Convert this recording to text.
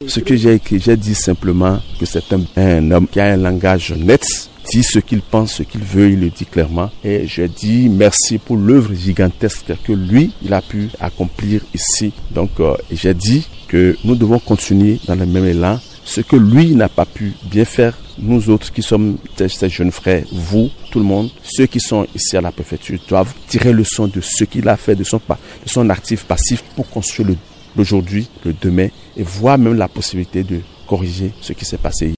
Ce que j'ai écrit, j'ai dit simplement que c'est un homme qui a un langage net, dit ce qu'il pense, ce qu'il veut, il le dit clairement. Et je dis merci pour l'œuvre gigantesque que lui, il a pu accomplir ici. Donc, j'ai dit que nous devons continuer dans le même élan. Ce que lui n'a pas pu bien faire, nous autres qui sommes ces jeunes frères, vous, tout le monde, ceux qui sont ici à la préfecture doivent tirer leçon de ce qu'il a fait, de son actif passif pour construire l'aujourd'hui, le demain et voir même la possibilité de corriger ce qui s'est passé.